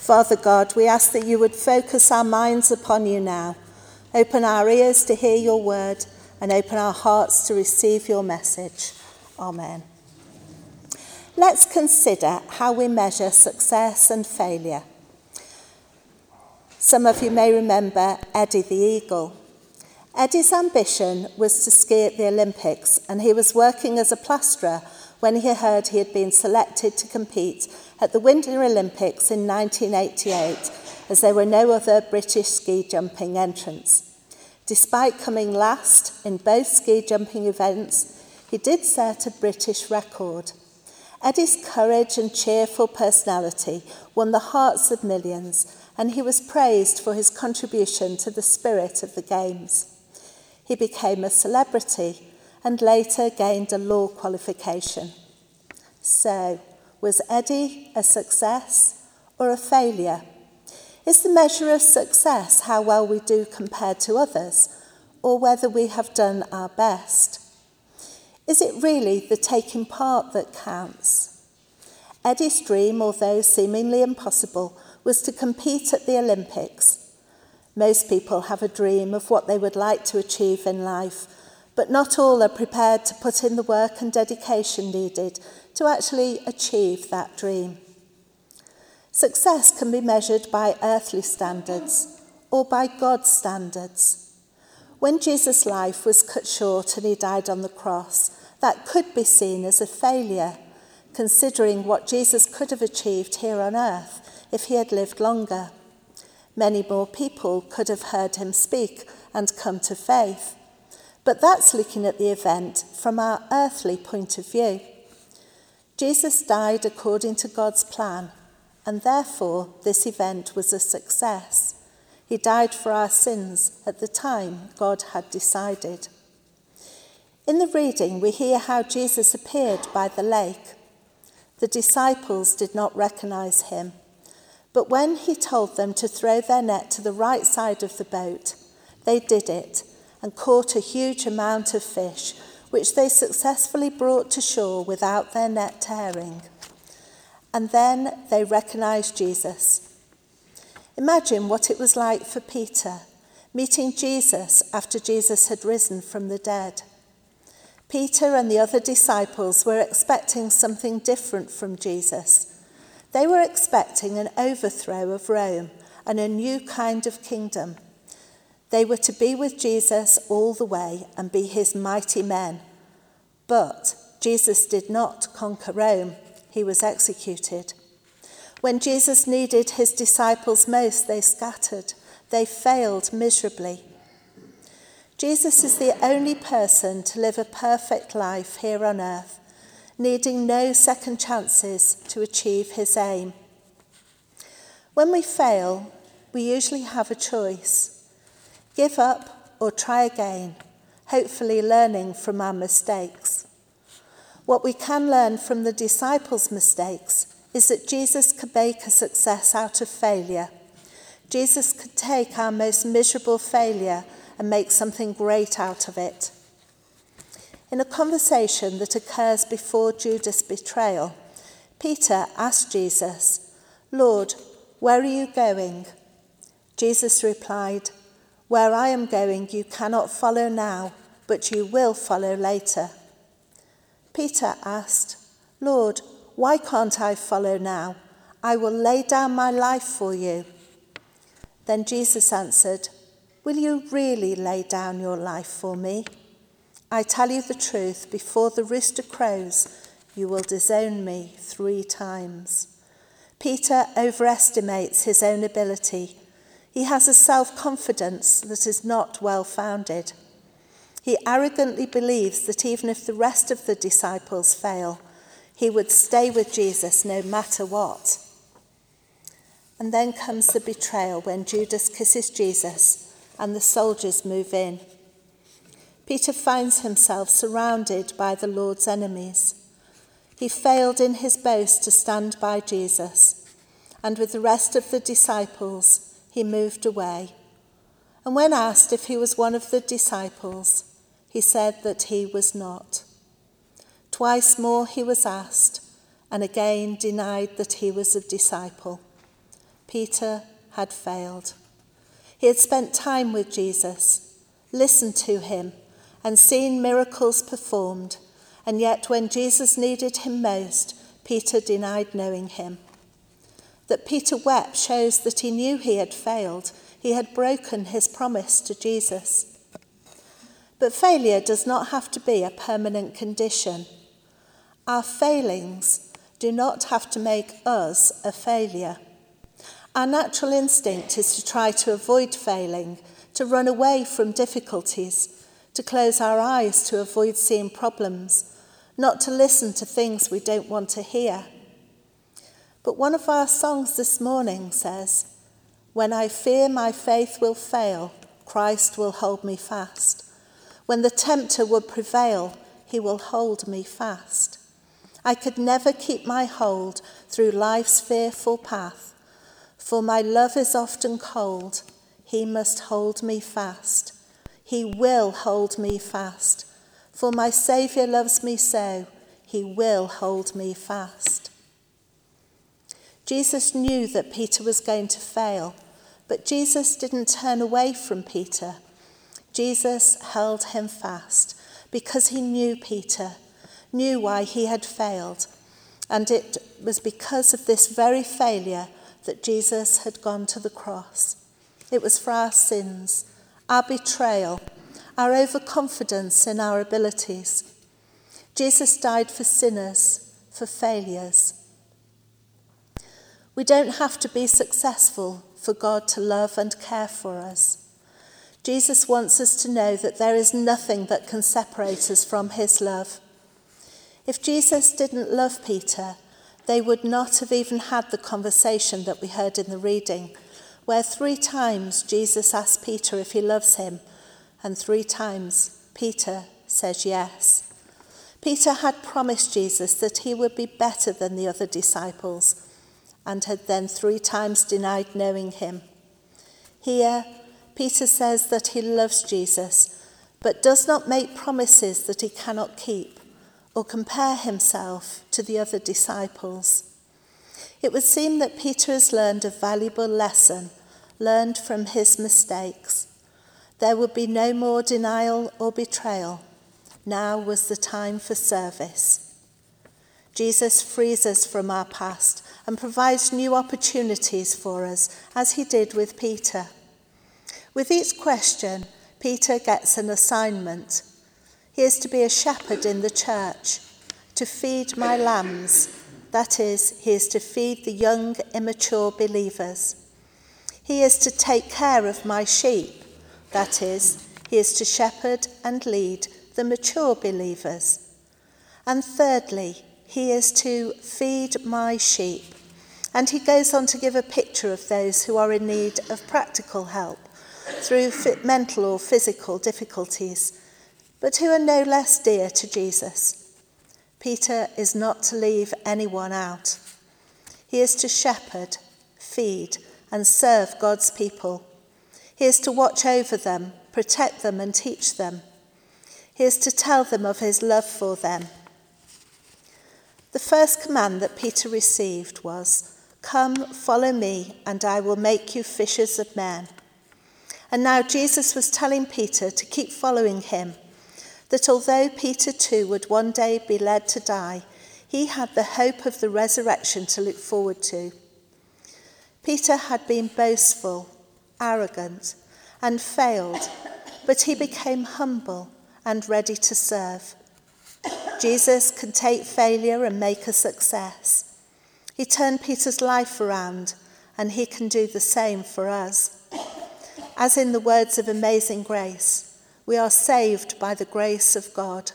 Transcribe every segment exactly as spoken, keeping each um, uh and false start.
Father God, we ask that you would focus our minds upon you now. Open our ears to hear your word and open our hearts to receive your message. Amen. Let's consider how we measure success and failure. Some of you may remember Eddie the Eagle. Eddie's ambition was to ski at the Olympics, and he was working as a plasterer when he heard he had been selected to compete at the Winter Olympics in nineteen eighty-eight, as there were no other British ski jumping entrants. Despite coming last in both ski jumping events, he did set a British record. Eddie's courage and cheerful personality won the hearts of millions, and he was praised for his contribution to the spirit of the Games. He became a celebrity and later gained a law qualification. So, was Eddie a success or a failure? Is the measure of success how well we do compared to others, or whether we have done our best? Is it really the taking part that counts? Eddie's dream, although seemingly impossible, was to compete at the Olympics. Most people have a dream of what they would like to achieve in life, but not all are prepared to put in the work and dedication needed to actually achieve that dream. Success can be measured by earthly standards or by God's standards. When Jesus' life was cut short and he died on the cross, that could be seen as a failure, considering what Jesus could have achieved here on earth if he had lived longer. Many more people could have heard him speak and come to faith. But that's looking at the event from our earthly point of view. Jesus died according to God's plan, and therefore this event was a success. He died for our sins at the time God had decided. In the reading, we hear how Jesus appeared by the lake. The disciples did not recognize him, but when he told them to throw their net to the right side of the boat, they did it and caught a huge amount of fish, which they successfully brought to shore without their net tearing. And then they recognized Jesus. Imagine what it was like for Peter, meeting Jesus after Jesus had risen from the dead. Peter and the other disciples were expecting something different from Jesus. They were expecting an overthrow of Rome and a new kind of kingdom. They were to be with Jesus all the way and be his mighty men. But Jesus did not conquer Rome. He was executed. When Jesus needed his disciples most, they scattered. They failed miserably. Jesus is the only person to live a perfect life here on earth, needing no second chances to achieve his aim. When we fail, we usually have a choice. Give up or try again, hopefully learning from our mistakes. What we can learn from the disciples' mistakes is that Jesus could make a success out of failure. Jesus could take our most miserable failure and make something great out of it. In a conversation that occurs before Judas' betrayal, Peter asked Jesus, "Lord, where are you going?" Jesus replied, "Where I am going you cannot follow now, but you will follow later." Peter asked, "Lord, why can't I follow now? I will lay down my life for you." Then Jesus answered, "Will you really lay down your life for me? I tell you the truth, before the rooster crows, you will disown me three times." Peter overestimates his own ability. He has a self-confidence that is not well-founded. He arrogantly believes that even if the rest of the disciples fail, he would stay with Jesus no matter what. And then comes the betrayal when Judas kisses Jesus and the soldiers move in. Peter finds himself surrounded by the Lord's enemies. He failed in his boast to stand by Jesus, and with the rest of the disciples, he moved away. And when asked if he was one of the disciples, he said that he was not. Twice more he was asked, and again denied that he was a disciple. Peter had failed. He had spent time with Jesus, listened to him, and seen miracles performed, and yet when Jesus needed him most, Peter denied knowing him. That Peter wept shows that he knew he had failed. He had broken his promise to Jesus. But failure does not have to be a permanent condition. Our failings do not have to make us a failure. Our natural instinct is to try to avoid failing, to run away from difficulties, to close our eyes to avoid seeing problems, not to listen to things we don't want to hear. But one of our songs this morning says, "When I fear my faith will fail, Christ will hold me fast. When the tempter would prevail, he will hold me fast. I could never keep my hold through life's fearful path, for my love is often cold. He must hold me fast. He will hold me fast, for my Saviour loves me so. He will hold me fast." Jesus knew that Peter was going to fail, but Jesus didn't turn away from Peter. Jesus held him fast because he knew Peter, knew why he had failed, and it was because of this very failure that Jesus had gone to the cross. It was for our sins, our betrayal, our overconfidence in our abilities. Jesus died for sinners, for failures. We don't have to be successful for God to love and care for us. Jesus wants us to know that there is nothing that can separate us from his love. If Jesus didn't love Peter, they would not have even had the conversation that we heard in the reading, where three times Jesus asked Peter if he loves him, and three times Peter says yes. Peter had promised Jesus that he would be better than the other disciples, and had then three times denied knowing him. Here, Peter says that he loves Jesus, but does not make promises that he cannot keep, or compare himself to the other disciples. It would seem that Peter has learned a valuable lesson, learned from his mistakes. There would be no more denial or betrayal. Now was the time for service. Jesus frees us from our past and provides new opportunities for us, as he did with Peter. With each question, Peter gets an assignment. He is to be a shepherd in the church, to feed my lambs. That is, he is to feed the young, immature believers. He is to take care of my sheep. That is, he is to shepherd and lead the mature believers. And thirdly, he is to feed my sheep. And he goes on to give a picture of those who are in need of practical help through mental or physical difficulties, but who are no less dear to Jesus. Peter is not to leave anyone out. He is to shepherd, feed, and serve God's people. He is to watch over them, protect them, and teach them. He is to tell them of his love for them. The first command that Peter received was, "Come, follow me, and I will make you fishers of men." And now Jesus was telling Peter to keep following him, that although Peter too would one day be led to die, he had the hope of the resurrection to look forward to. Peter had been boastful, arrogant, and failed, but he became humble and ready to serve. Jesus can take failure and make a success. He turned Peter's life around, and he can do the same for us. As in the words of Amazing Grace, we are saved by the grace of God.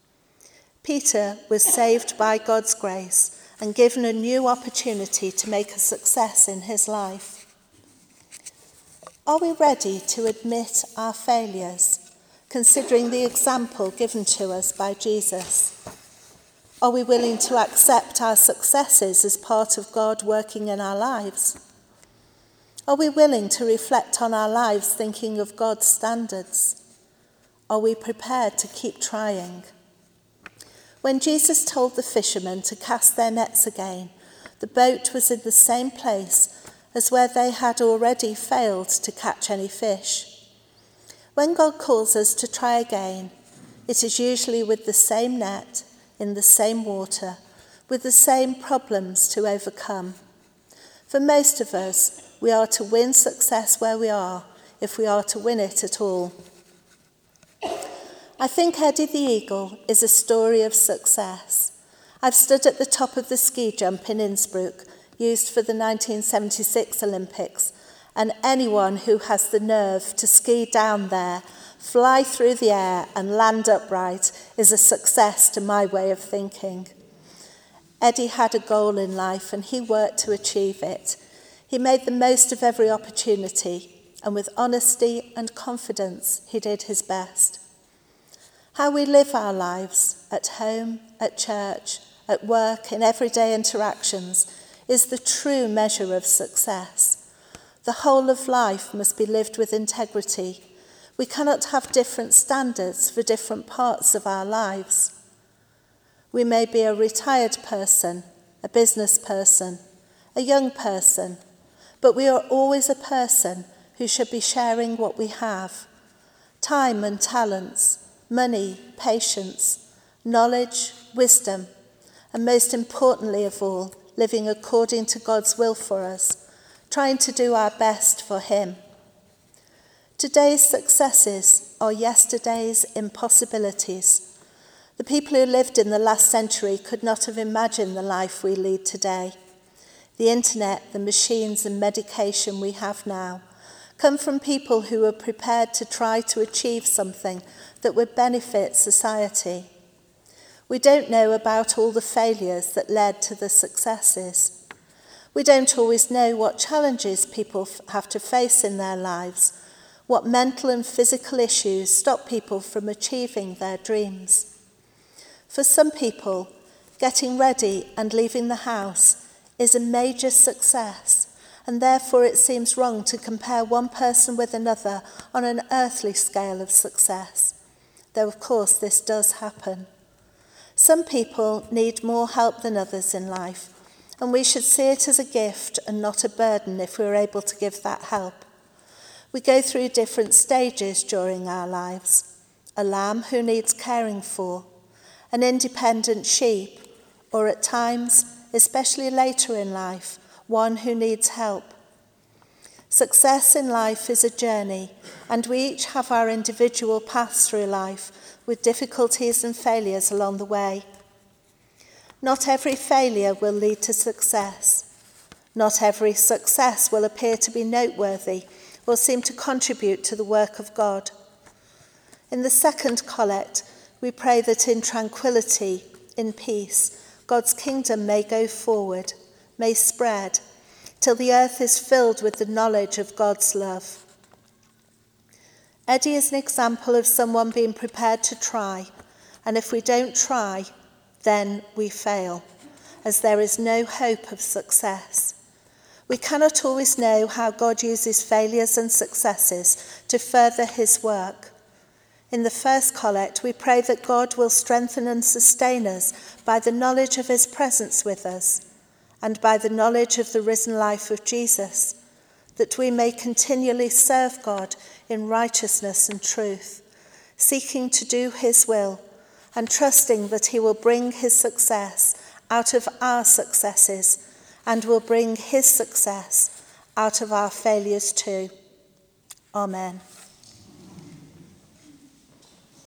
Peter was saved by God's grace and given a new opportunity to make a success in his life. Are we ready to admit our failures, considering the example given to us by Jesus? Are we willing to accept our successes as part of God working in our lives? Are we willing to reflect on our lives thinking of God's standards? Are we prepared to keep trying? When Jesus told the fishermen to cast their nets again, the boat was in the same place as where they had already failed to catch any fish. When God calls us to try again, it is usually with the same net, in the same water, with the same problems to overcome. For most of us, we are to win success where we are, if we are to win it at all. I think Eddie the Eagle is a story of success. I've stood at the top of the ski jump in Innsbruck, used for the nineteen seventy-six Olympics, and anyone who has the nerve to ski down there, fly through the air and land upright is a success to my way of thinking. Eddie had a goal in life and he worked to achieve it. He made the most of every opportunity, and with honesty and confidence, he did his best. How we live our lives, at home, at church, at work, in everyday interactions, is the true measure of success. The whole of life must be lived with integrity. We cannot have different standards for different parts of our lives. We may be a retired person, a business person, a young person, but we are always a person who should be sharing what we have: time and talents, money, patience, knowledge, wisdom, and most importantly of all, living according to God's will for us, trying to do our best for Him. Today's successes are yesterday's impossibilities. The people who lived in the last century could not have imagined the life we lead today. The internet, the machines and medication we have now come from people who were prepared to try to achieve something that would benefit society. We don't know about all the failures that led to the successes. We don't always know what challenges people have to face in their lives, what mental and physical issues stop people from achieving their dreams. For some people, getting ready and leaving the house is a major success, and therefore it seems wrong to compare one person with another on an earthly scale of success, though of course this does happen. Some people need more help than others in life, and we should see it as a gift and not a burden if we're able to give that help. We go through different stages during our lives: a lamb who needs caring for, an independent sheep, or at times, especially later in life, one who needs help. Success in life is a journey, and we each have our individual paths through life, with difficulties and failures along the way. Not every failure will lead to success. Not every success will appear to be noteworthy or seem to contribute to the work of God. In the second collect, we pray that in tranquility, in peace, God's kingdom may go forward, may spread, till the earth is filled with the knowledge of God's love. Eddie is an example of someone being prepared to try, and if we don't try, then we fail, as there is no hope of success. We cannot always know how God uses failures and successes to further his work. In the first collect, we pray that God will strengthen and sustain us by the knowledge of his presence with us and by the knowledge of the risen life of Jesus, that we may continually serve God in righteousness and truth, seeking to do his will and trusting that he will bring his success out of our successes and will bring his success out of our failures too. Amen.